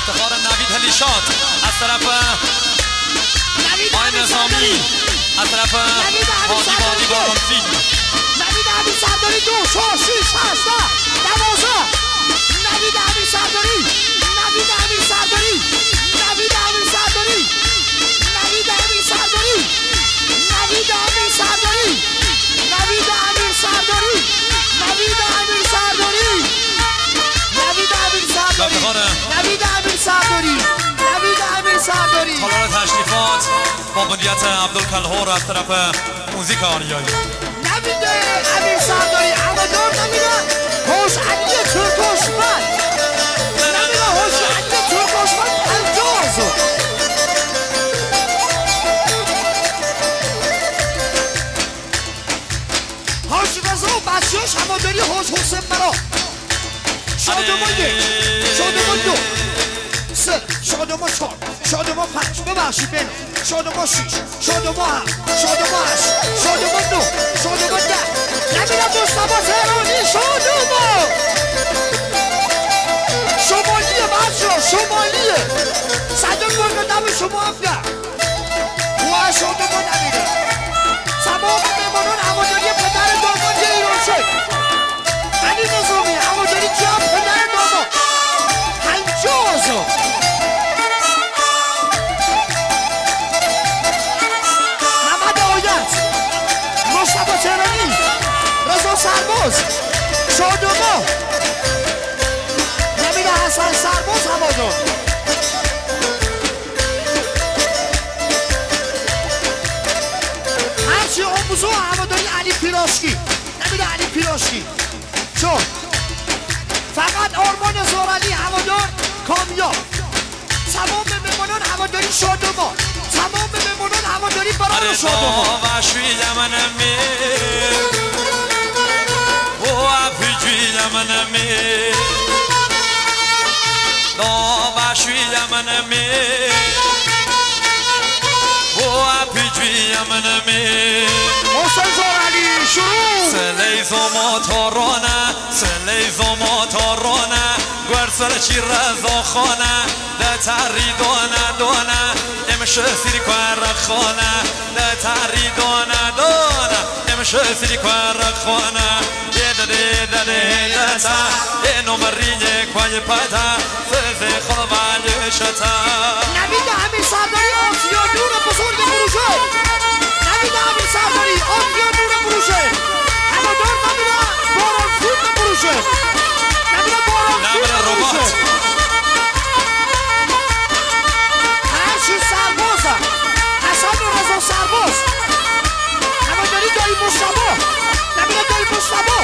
افتخار نوید هلیشاد از طرف آی نظامی، از طرف هادی بادی بارانفی. نوید امیر سرداری 2 4 6 8 12 نوید امیر سرداری، نوید امیر سرداری، نوید امیر سرداری، نوید امیر سرداری، نوید امیر سرداری، نوید امیر سرداری، نوید امیر سرداری، نوید امیر سرداری، نوید امیر سرداری، نوید امیر سرداری. سالار تشریفات با مدیریت عبدالکلهور از طرف موزیک آریایی. نوید امیر سرداری هوادار نمیره هوش علی ترکشمن، نمیره هوش علی ترکشمن 50 هاش رضا و بچه‌هاش هواداری هوش حسین مرا. شادمان 1 شادمان 2 3 شادمان 4 شادمان 5 ببخشید بین شادمان 6 شادمان 7 شادمان 8 شادمان 9 شادمان 10 نمیرم مصطفی تهرانی شادمان شمالیه بچه‌ها شمالیه صدر مرد دم شما افگر و شادمان نمیره. تمام مهمانان هواداری پدر داماد ایران شد علی نظامی هواداری جمع پدر داماد 50 مصطفی تهرانی رضا سرباز شادما نمیده حسن سرباز هوادار. هرچی آموزو هواداری علی پیراشکی نمیده علی پیراشکی چون فقط آرمان زورعلی هوادار کامیاب. تمام مهمانان هواداری شادما، تمام مهمانان هواداری برای شادما. حسین زورعلی شروع سلیزما تارانه سلیزما تارانه گرسل چی رضا خانه ده تری دانه دانه نمیشه سری کار خانه ده تری دانه دانه نمیشه سری کار خانه ده ده ده ده ده ده نمرینه کوی پتا سزه خلوانی شتا. نوید امیر سرداری آسیا نور بزرگ فروشه، نوید امیر سرداری آسیا نور فروشه هوادار نمیره باران فیلم فروشه نمیره باران فیلم فروشه هرچی سربازم حسن و رضا سرباز هواداری دایی مصطفی نمیره دایی مصطفی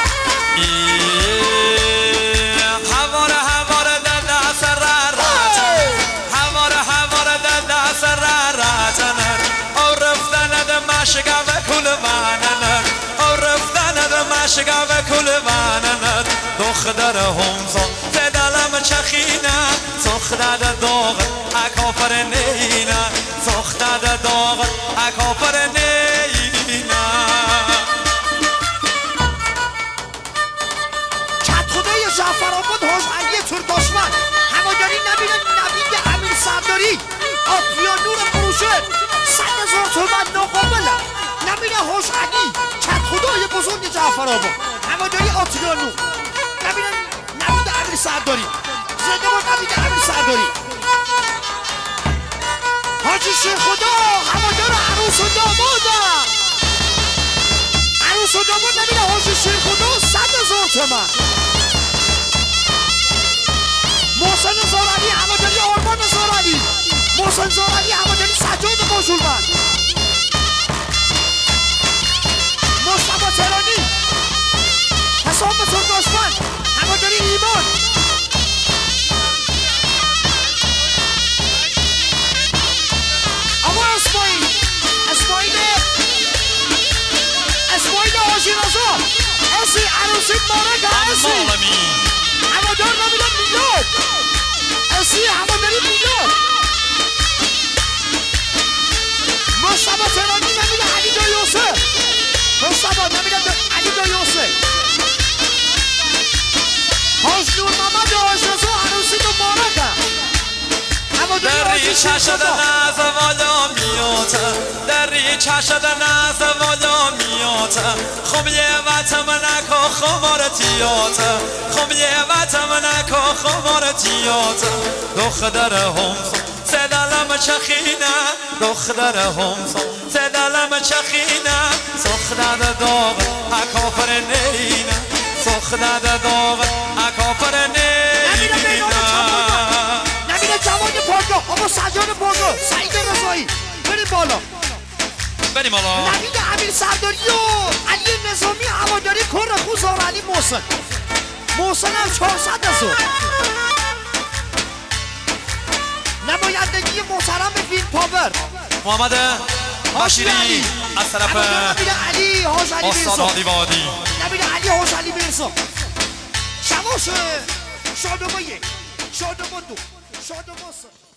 شگاو کل وانند او رفتن دم شگاو کل وانند دختر همزا زدالم چخینه سخت داغ اکافر نینا سخت داغ اکافر نینا. چند خدای جعفر آباد هاش علی ترکشمن هواداری نبینه نوید امیر سرداری آتیا نور فروشه 100,000 تومن ناقابله نمیره هوش علی چند خدای بزرگ جعفر آباد هواداری آتیا نور نمیره نوید امیر سرداری زنده باد نوید امیر سرداری حاجی شیخ خدا هوادار عروس و دامادم عروس و داماد نمیره حاجی شیخ خدا 100,000 تومن. محسن زورعلی هواداری آرمان زورعلی محسن زورعلی هواداری سجاد بازولمند مصطفی تهرانی حسام ترکشمن هواداری ایمان آقا اسماعیل حاجی رضا اسی عروسی مارک اسی هوادار نمیدن میلاد اسی هواداری میلاد مصطفی تهرانی نمیده علی دایوسه مصطفی نمیده علی دایوسه حاج نور محمد حاج رضا عروسی مبارکه ریچه شده نزد والا میاته در ریچه شده نزد والا میاته خب یه وطم نکو خمارتیاته خب یه وطم نکو خمارتیاته دختر همسا سدلم چخینه دختر همسا سدلم چخینه سخنه داغ اکافر نینه سخنه داغ اکافر نینه نبینه جوان پرگاه آقا سجاد پرگاه سعید رضایی بریم بالا بریم بالا نبینه امیر سرداری و علی نظامی هواداری کر خوزار علی محسن هم 400 هزار نمایندگی محترم فیلم پاور محمد بشیری از طرف علی حاجلی استاد هادی وادی نبینه علی حاجلی برسا شواش شادوما 1 شادوما 2 شادوما 3